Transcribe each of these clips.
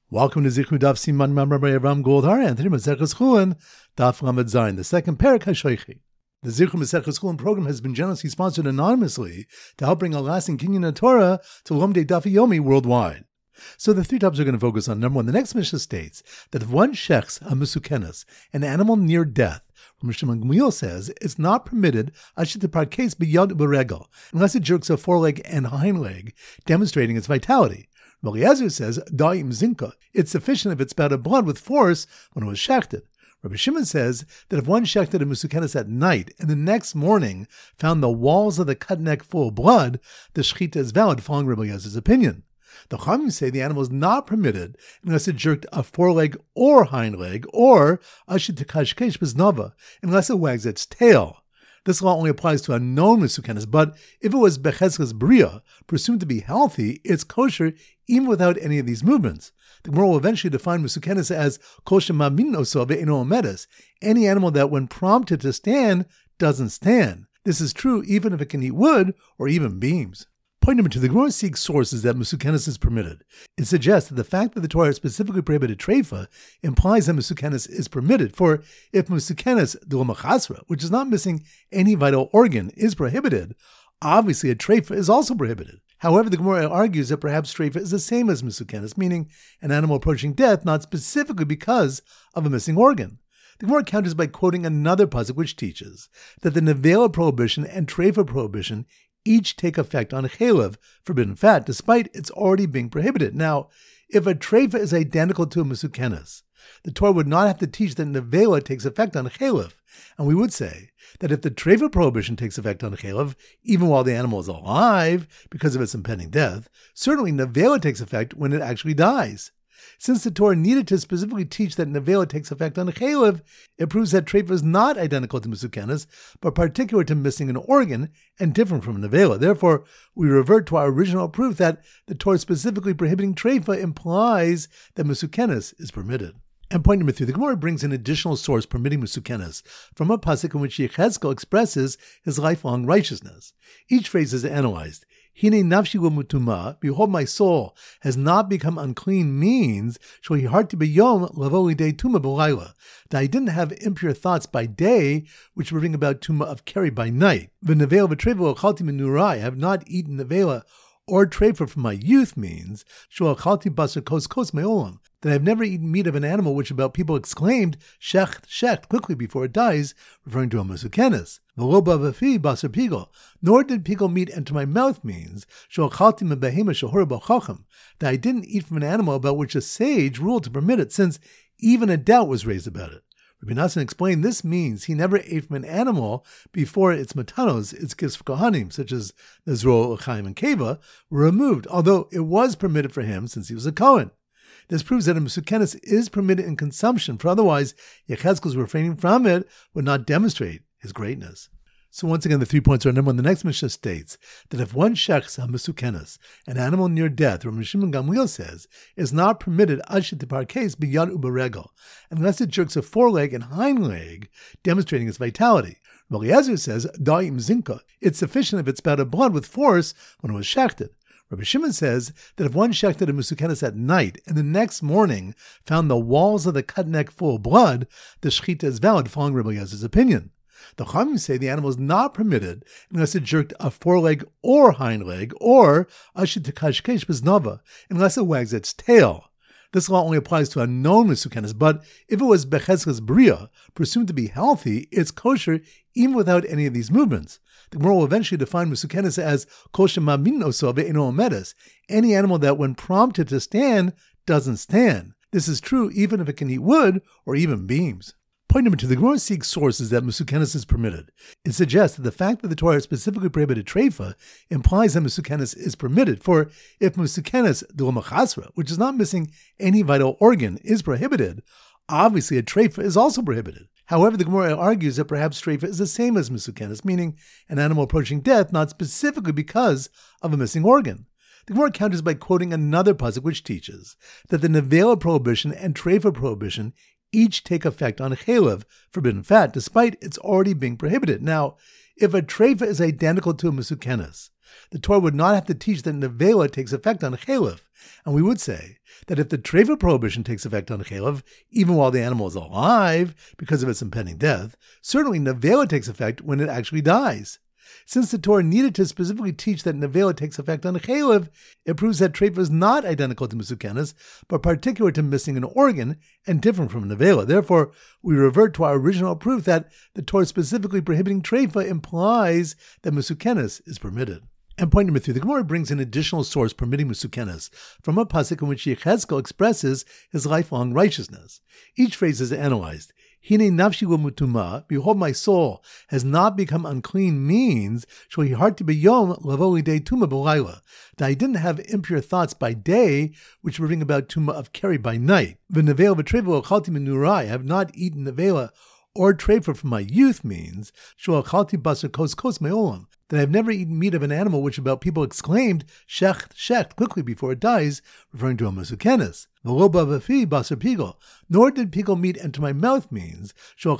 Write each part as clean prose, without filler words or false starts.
Welcome to Zichru Daf Siman Mamar by Avram Goldhar, and today Maseches Chulin, Daf Lamed Zayin, the second Perek HaShoichi. The Zichru Maseches Chulin program has been generously sponsored anonymously to help bring a lasting kinyan of Torah to Lomdei Daf Yomi worldwide. So the three topics are going to focus on. Number one, the next Mishnah states that if one shechs a mesukenes, an animal near death, Shimon Gamliel says it's not permitted ashit parkes biyad uberegel unless it jerks a foreleg and hind leg, demonstrating its vitality. Eliezer says, Da'im zinka, it's sufficient if it spouted blood with force when it was shechted. Rabbi Shimon says that if one shechted a mesukenes at night and the next morning found the walls of the cut neck full of blood, the shechita is valid, following Rabbi Eliezer's opinion. The Chachamim say the animal is not permitted unless it jerked a foreleg or hind leg, or ashit tekashkesh biznava, unless it wags its tail. This law only applies to a known mesukenes, but if it was bechezkas bria, presumed to be healthy, it's kosher even without any of these movements. The Gemara will eventually define mesukenes as kol shemamin oso ve'eno omedes, any animal that when prompted to stand, doesn't stand. This is true even if it can eat wood or even beams. Point number two, the Gemara seeks sources that mesukenes is permitted. It suggests that the fact that the Torah specifically prohibited treifa implies that mesukenes is permitted. For if mesukenes d'lomachasra, which is not missing any vital organ, is prohibited, obviously a treifa is also prohibited. However, the Gemara argues that perhaps treifa is the same as mesukenes, meaning an animal approaching death, not specifically because of a missing organ. The Gemara counters by quoting another pasuk which teaches that the nevela prohibition and treifa prohibition each take effect on chelev, forbidden fat, despite its already being prohibited. Now, if a treifa is identical to a mesukenes, the Torah would not have to teach that nevela takes effect on chelev, and we would say that if the treifa prohibition takes effect on chelev, even while the animal is alive because of its impending death, certainly nevela takes effect when it actually dies. Since the Torah needed to specifically teach that nevela takes effect on chelev, it proves that treifa is not identical to mesukenes, but particular to missing an organ and different from nevela. Therefore, we revert to our original proof that the Torah specifically prohibiting treifa implies that mesukenes is permitted. And point number three, the Gemara brings an additional source permitting mesukenes from a pasuk in which Yechezkel expresses his lifelong righteousness. Each phrase is analyzed. Hine nafshi mutuma, behold, my soul has not become unclean, means shohiharti b'yom lavo lidei tuma b'layla, that I didn't have impure thoughts by day, which would bring about tuma of keri by night. V'nevela v'treva ochalti menurai, I have not eaten nevela or treifa from my youth, means shoachalti basar kos me'olam, that I have never eaten meat of an animal which about people exclaimed shecht, shecht, quickly before it dies, referring to a mesukenes. V'lo ba'vafi basar pigol, nor did pigol meat enter my mouth, means shoachalti mebehema shehora b'chacham, that I didn't eat from an animal about which a sage ruled to permit it, since even a doubt was raised about it. Rabbi Nassan explained this means he never ate from an animal before its matanos, its gifts for kohanim, such as Nezro, Chaim, and Keva, were removed, although it was permitted for him since he was a Kohen. This proves that a mesukenes is permitted in consumption, for otherwise Yechezkel's refraining from it would not demonstrate his greatness. So once again, the 3 points are: number one, the next Mishnah states that if one shechs a mesukenes, an animal near death, Rabbi Shimon Gamliel says, is not permitted ashit parkes biyad uberegel, unless it jerks a foreleg and hind leg, demonstrating its vitality. Eliezer says, Da'im zinka, it's sufficient if it spouted blood with force when it was shechted. Rabbi Shimon says that if one shechted a mesukenes at night and the next morning found the walls of the cut neck full of blood, the shechita is valid, following Rabbi Eliezer's opinion. The Chachamim say the animal is not permitted unless it jerked a foreleg or hind leg, or ashit tekashkesh biznava, unless it wags its tail. This law only applies to a known mesukenes, but if it was bechezkas bria, presumed to be healthy, it's kosher even without any of these movements. The Gemara will eventually define mesukenes as kol shemamin oso ve'eno omedes, any animal that when prompted to stand, doesn't stand. This is true even if it can eat wood or even beams. Point number two, the Gemara seeks sources that mesukenes is permitted. It suggests that the fact that the Torah specifically prohibited treifa implies that mesukenes is permitted. For if mesukenes d'lomachasra, which is not missing any vital organ, is prohibited, obviously a treifa is also prohibited. However, the Gemara argues that perhaps treifa is the same as mesukenes, meaning an animal approaching death, not specifically because of a missing organ. The Gemara counters by quoting another pasuk which teaches that the nevela prohibition and treifa prohibition each take effect on chelev, forbidden fat, despite its already being prohibited. Now, if a treifa is identical to a mesukenes, the Torah would not have to teach that nevela takes effect on chelev, and we would say that if the treifa prohibition takes effect on chelev, even while the animal is alive because of its impending death, certainly nevela takes effect when it actually dies. Since the Torah needed to specifically teach that nevela takes effect on chelev, it proves that treifa is not identical to mesukenes, but particular to missing an organ and different from nevela. Therefore, we revert to our original proof that the Torah specifically prohibiting treifa implies that mesukenes is permitted. And point number 3, the Gemara brings an additional source permitting mesukenes from a pasuk in which Yechezkel expresses his lifelong righteousness. Each phrase is analyzed. Hine nafshi mutuma, behold, my soul has not become unclean, means that I didn't have impure thoughts by day, which would bring about tuma of keri by night. I have not eaten nevela or treifa from my youth, means that I have never eaten meat of an animal which about people exclaimed shecht, shecht, quickly before it dies, referring to a mesukenes. Nor did pickle meat enter my mouth, means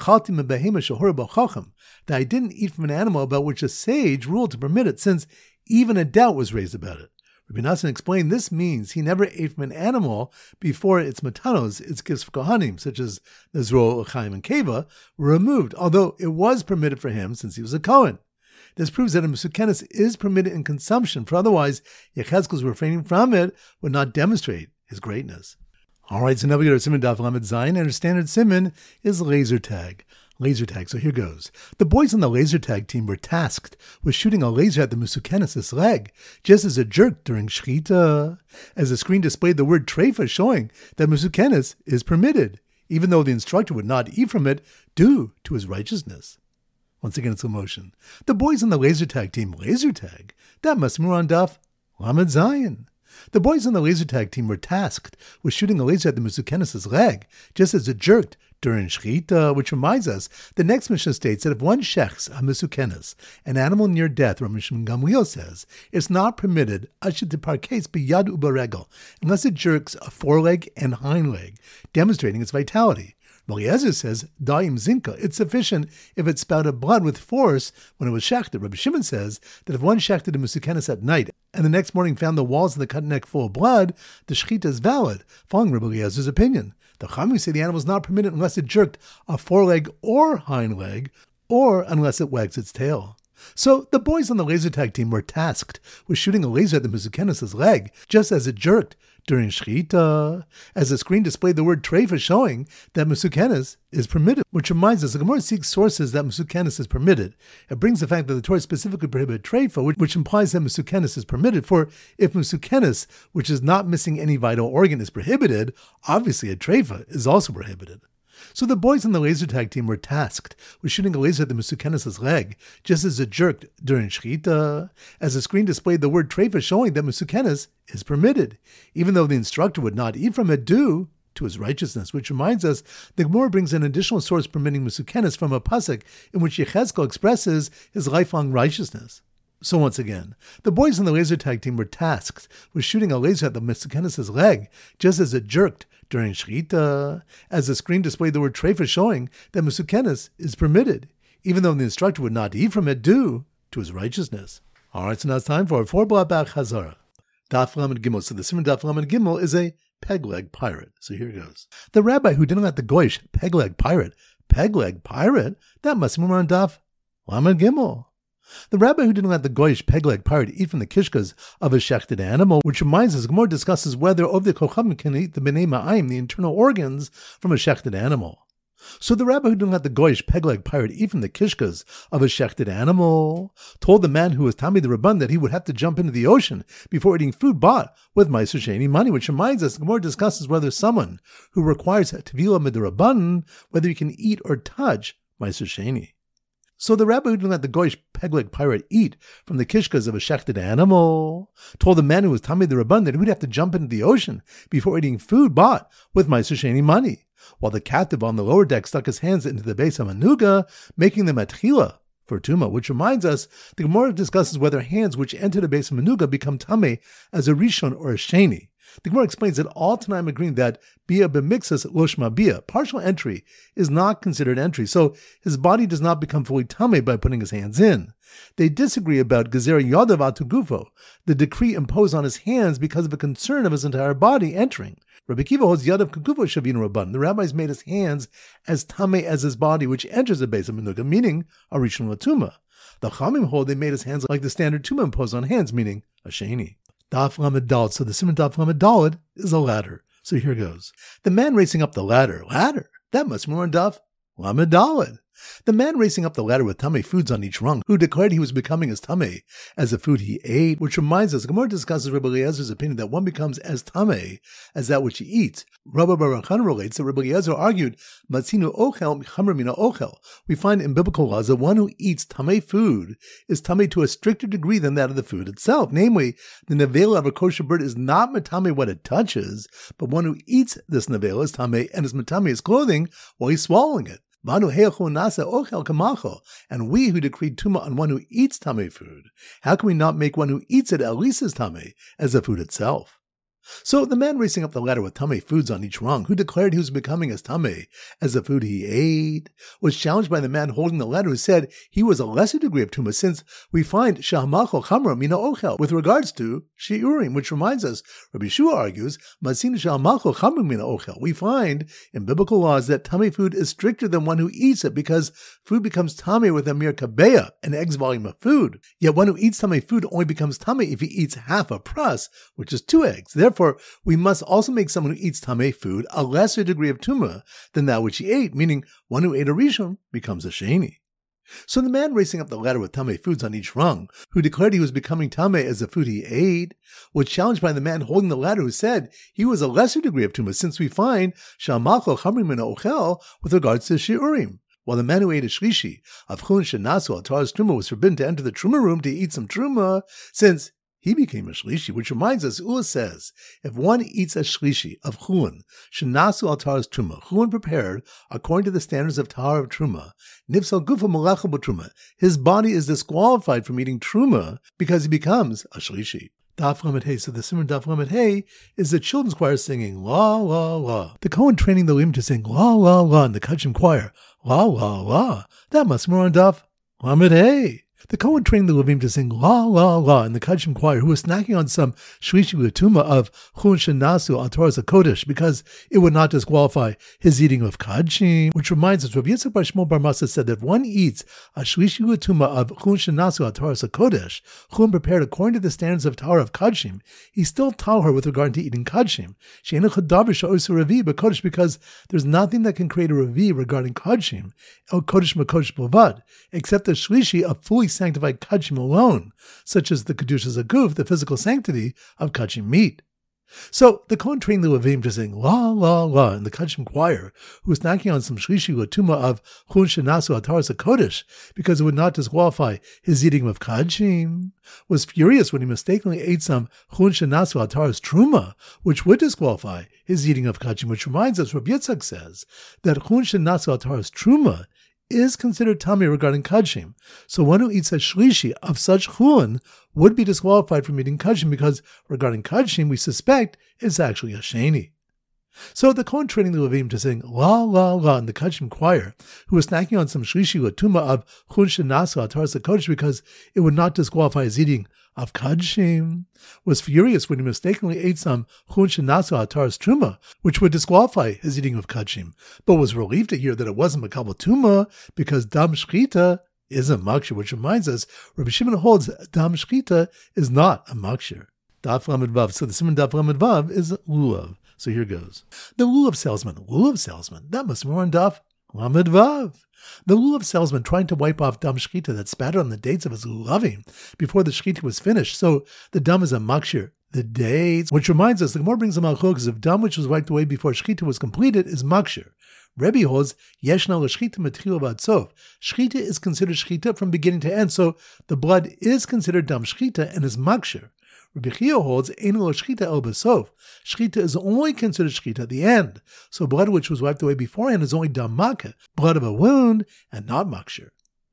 that I didn't eat from an animal about which a sage ruled to permit it, since even a doubt was raised about it. Rabbi Nassan explained this means he never ate from an animal before its matanos, its gifts for kohanim, such as the Zrol, Chaim, and Keva, were removed, although it was permitted for him since he was a Kohen. This proves that a mesukenes is permitted in consumption, for otherwise Yechezkel's refraining from it would not demonstrate his greatness. All right, so now we go to Siman Daf Lamed Zayin, and our standard Siman is laser tag. Laser tag, so here goes. The boys on the laser tag team were tasked with shooting a laser at the mesukenes' leg, just as a jerk during shchita, as the screen displayed the word treifa showing that mesukenes is permitted, even though the instructor would not eat from it due to his righteousness. Once again, it's a motion. The boys on the laser tag team, laser tag, that must be on Daf Lamed Zayin. The boys on the laser tag team were tasked with shooting a laser at the mesukenes' leg, just as it jerked during shchita, which reminds us, the next Mishnah states that if one shechs a mesukenes, an animal near death, Rabbi Shimon Gamliel says, it's not permitted ashit parkes biyad ubaregel, unless it jerks a foreleg and hind leg, demonstrating its vitality. Eliezer says, Daim Zinka, it's sufficient if it spouted blood with force when it was shechted. Rabbi Shimon says that if one shechted a mesukenes at night and the next morning found the walls of the cut neck full of blood, the shechita is valid, following Rabbi Eliezer's opinion. The Chachamim say the animal is not permitted unless it jerked a foreleg or hind leg, or unless it wags its tail. So the boys on the laser tag team were tasked with shooting a laser at the mesukenes' leg, just as it jerked during shchita, as the screen displayed the word treifa showing that mesukenes is permitted, which reminds us the Gemara seeks sources that mesukenes is permitted. It brings the fact that the Torah specifically prohibited treifa, which implies that mesukenes is permitted, for if mesukenes, which is not missing any vital organ, is prohibited, obviously a treifa is also prohibited. So the boys on the laser tag team were tasked with shooting a laser at the mesukenes' leg, just as it jerked during shchita, as the screen displayed the word treifa showing that mesukenes is permitted, even though the instructor would not eat from it due to his righteousness, which reminds us the Gemara brings an additional source permitting mesukenes from a pasuk in which Yechezkel expresses his lifelong righteousness. So once again, the boys on the laser tag team were tasked with shooting a laser at the mesukenes' leg, just as it jerked during shchita, as the screen displayed the word treifa showing that mesukenes is permitted, even though the instructor would not eat from it due to his righteousness. All right, so now it's time for our 4-block back Chazara. Daf Lamed Gimel. So the Siman Daf Lamed Gimel is a peg-leg pirate. So here it goes. The rabbi who didn't let the goyish peg-leg pirate, that must be on Daf Lamed Gimel. The rabbi who didn't let the goyish peg-leg pirate eat from the kishkas of a shechted animal, which reminds us, Gemara discusses whether Ovdei Kochanim can eat the b'nei ma'ayim, the internal organs, from a shechted animal. So the rabbi who didn't let the goyish peg-leg pirate eat from the kishkas of a shechted animal told the man who was Tami the Rabban that he would have to jump into the ocean before eating food bought with Meiser Sheni money, which reminds us, Gemara discusses whether someone who requires Tevila Midrabban, whether he can eat or touch Meiser Sheni. So the rabbi who didn't let the goyish peg-leg pirate eat from the kishkas of a shechted animal told the man who was Tami the Rabban that he would have to jump into the ocean before eating food bought with Meiser Sheni money, while the captive on the lower deck stuck his hands into the base of Manuga, making them atchila for Tuma, which reminds us, the Gemara discusses whether hands which enter the base of Manuga become Tame as a Rishon or a Sheni. The Gemara explains that all Tanaim agreeing that bia b'mixus loshma bia, partial entry, is not considered entry, so his body does not become fully tamei by putting his hands in. They disagree about gezer yadav atu gufo, the decree imposed on his hands because of a concern of his entire body entering. Rabbi Kiva holds yadav kugufo shavin rabban. The rabbis made his hands as tamei as his body, which enters the base of menuga, meaning a rishon latuma. The Chamim hold they made his hands like the standard tuma imposed on hands, meaning a sheni. Daf Lamed Daled. So the Simon Daf Lamed Daled is a ladder. So here goes. The man racing up the ladder. Ladder? That must be more on Daf Lamed Daled. The man racing up the ladder with tamei foods on each rung, who declared he was becoming as tamei as the food he ate, which reminds us, Gemara discusses Rabbi Eliezer's opinion that one becomes as tamei as that which he eats. Rabbi Baruch Han relates that Rabbi Eliezer argued, Matzinu ochel chamer mina ochel. We find in biblical laws that one who eats tamei food is tamei to a stricter degree than that of the food itself. Namely, the nevela of a kosher bird is not matame what it touches, but one who eats this nevela is tamei and is matame his clothing while he's swallowing it. And we who decreed tuma on one who eats tamei food, how can we not make one who eats it at least as tamei as the food itself? So the man racing up the ladder with tamei foods on each rung, who declared he was becoming as tamei as the food he ate, was challenged by the man holding the ladder, who said he was a lesser degree of tuma, since we find shahamacho chamra mina ochel with regards to shiurim, which reminds us, Rabbi Yeshua argues, masin shahamacho chamra mina ochel. We find in biblical laws that tamei food is stricter than one who eats it, because food becomes tamei with a mere kabeya, an egg's volume of food. Yet one who eats tamei food only becomes tamei if he eats half a prus, which is 2 eggs. Therefore, we must also make someone who eats tamei food a lesser degree of tumah than that which he ate, meaning one who ate a rishon becomes a sheni. So the man racing up the ladder with tamei foods on each rung, who declared he was becoming tamei as the food he ate, was challenged by the man holding the ladder, who said he was a lesser degree of tumah, since we find shamacho chamrim min ochel with regards to shiurim. While the man who ate a shlishi of chun shenasu al taras truma was forbidden to enter the truma room to eat some truma, since he became a shlishi, which reminds us, Ula says, if one eats a shlishi of chulin, shenasu al taras truma, chulin prepared according to the standards of tahara of truma, nifsal gufa malacha b'truma, his body is disqualified from eating truma because he becomes a shlishi. Daf Lamed Hey. So the Simon Daf Lamed Hey is the children's choir singing la la la. The Kohen training the Levim to sing la la la in the Kachim choir, la la la. That must be more on Daf Lamed Hey. The Kohen trained the Levim to sing la la la in the Kachim choir, who was snacking on some shlishi latuma of chun shenasu al Torah HaKodesh, because it would not disqualify his eating of kachim. Which reminds us, Rabbi Yitzchak bar Shmuel bar Masa said that if one eats a shlishi latuma of chun shenasu al Torah HaKodesh, chun prepared according to the standards of Torah of kachim, he's still tahor with regard to eating kachim. She'enu chadav she'osu revi b'kodesh, because there's nothing that can create a revi regarding kachim, el kodesh m'kodesh b'vad, except the shlishi of fully sanctified kachim alone, such as the kedushas aguf, the physical sanctity of kachim meat. So the Kohen trained the Levim to sing la la la in the Kachim choir, who was knocking on some shlishi latuma of chun shenasu al Torah HaKodesh, because it would not disqualify his eating of kachim, was furious when he mistakenly ate some chun shenasu al Torah's truma, which would disqualify his eating of kachim. Which reminds us, Rabbi Yitzchak says that chun shenasu al Torah's truma is considered tamei regarding kachim. So one who eats a shlishi of such chulin would be disqualified from eating kachim, because regarding kachim we suspect it's actually a sheni. So the Kohen training the Levim to sing la la la in the Kachim choir, who was snacking on some shlishi latuma of chun shenasu al Torah HaKodesh, because it would not disqualify his eating of kachim, was furious when he mistakenly ate some chun shenasu al Torah's truma, which would disqualify his eating of kachim, but was relieved to hear that it wasn't makabel tuma, because dam shchita is a makshir. Which reminds us, Rabbi Shimon holds dam shchita is not a makshir. Daf Lamed Vav. So the Simon Daf Lamed Vav is lulav. So here goes. The lulav salesman, that must be more on Daf Lamed Vav. The lulav salesman trying to wipe off dam shchita that spattered on the dates of his lulavim before the shchita was finished. So the dam is a makshir, the dates. Which reminds us, the Gemara brings a malchok, if dam which was wiped away before shchita was completed is makshir. Rebbe holds yeshna l'shchita metchila v'ad sof. Shchita is considered shchita from beginning to end, so the blood is considered dam shchita and is makshir. Rabbi Chia holds ein lo shchita el b'sof. Shchita is only considered shchita at the end, so blood which was wiped away beforehand is only dam makeh, blood of a wound, and not makshir.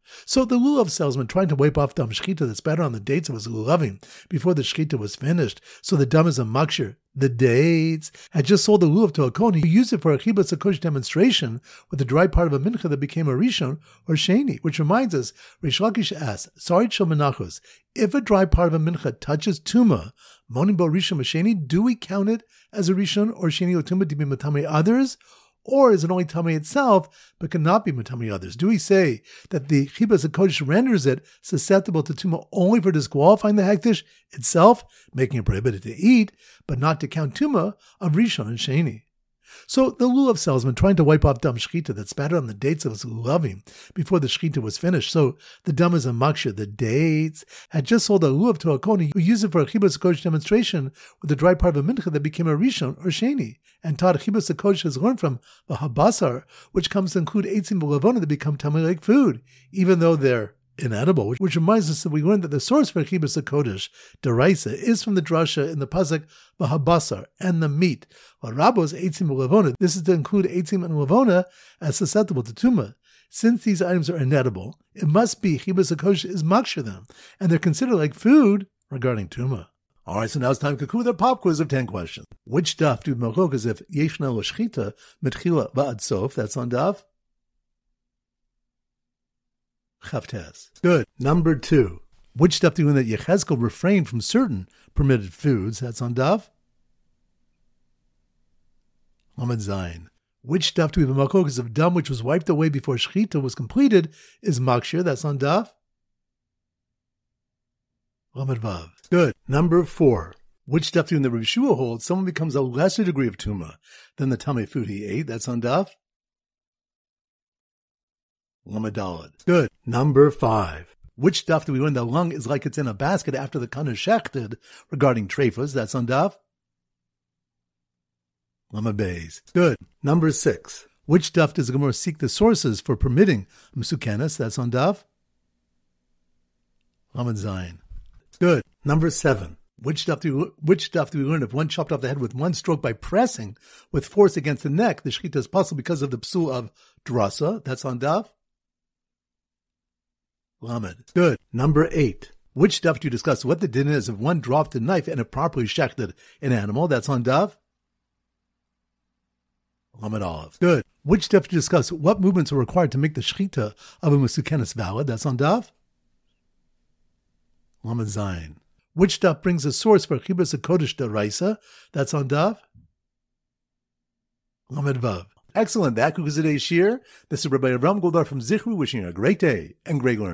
So the lulav salesman tried to wipe off dam shchita that's better on the dates of his lulavim before the shchita was finished. So the dam is a makshir. The dates had just sold the lulav to a kohen who used it for a chibas hakodesh demonstration with the dry part of a mincha that became a rishon or sheni. Which reminds us, Reish Lakish asks, Sarit shel menachos, if a dry part of a mincha touches tuma, monim bo rishon sheni, do we count it as a rishon or sheni or tuma to be matame others? Or is it only Tamei itself, but cannot be Matami others? Do we say that the Chibas HaKodesh renders it susceptible to Tumah only for disqualifying the Hektish itself, making it prohibited to eat, but not to count Tumah of Rishon and Sheni? So the lulav salesman trying to wipe off dam shchita that spattered on the dates of his lulavim before the shchita was finished. So the dam is a makshir. The dates had just sold a lulav to a kohen who used it for a chibas hakodesh demonstration with the dry part of a mincha that became a rishon or sheni. And taught chibas hakodesh has learned from the habasar, which comes to include eitzim v'lavona that become tamei like food, even though they're inedible, which reminds us that we learned that the source for Chibas HaKodesh, Deraisa, is from the drasha in the pasuk v'habasar, and the meat. While Rabbo's eitzim v'lavona, this is to include eitzim and lavona as susceptible to tumah. Since these items are inedible, it must be Chibas HaKodesh is makshir them, and they're considered like food regarding tumah. All right, so now it's time to conclude our pop quiz of 10 questions. Which daf do machok as if yeshna l'shchita mitchila va'ad sof? That's on daf Chavtes. Good. Number 2. Which stuff do you learn that Yechezkel refrained from certain permitted foods? That's on daf Lamed Zayin. Which stuff do we have a makokis of dam which was wiped away before shchita was completed is makshir? That's on daf Lamed Vav. Good. Number 4. Which stuff do you know that Rabbi Shua holds someone becomes a lesser degree of tumah than the tamei food he ate? That's on daf Lamadalad. Good. Number 5. Which stuff do we learn the lung is like it's in a basket after the kan is shechted regarding treifas? That's on daf Lamabeis. Good. Number 6. Which stuff does the Gemara seek the sources for permitting Mesukenes? That's on daf Lamed Zayin. Good. Number 7. Which stuff do we learn if one chopped off the head with one stroke by pressing with force against the neck, the shechita is possible because of the psul of drasa? That's on daf Lamed. Good. Number 8. Which stuff do you discuss what the din is if one dropped a knife and it properly shechted an animal? That's on daf Lamed Aleph. Good. Which stuff do you discuss what movements are required to make the shechita of a mesukenes valid? That's on daf Lamed Zayin. Which stuff brings a source for Chibas HaKodesh Deraisa? That's on daf Lamed Vav. Excellent. That concludes today's shir. This is Rabbi Avram Goldar from Zichru wishing you a great day and great learning.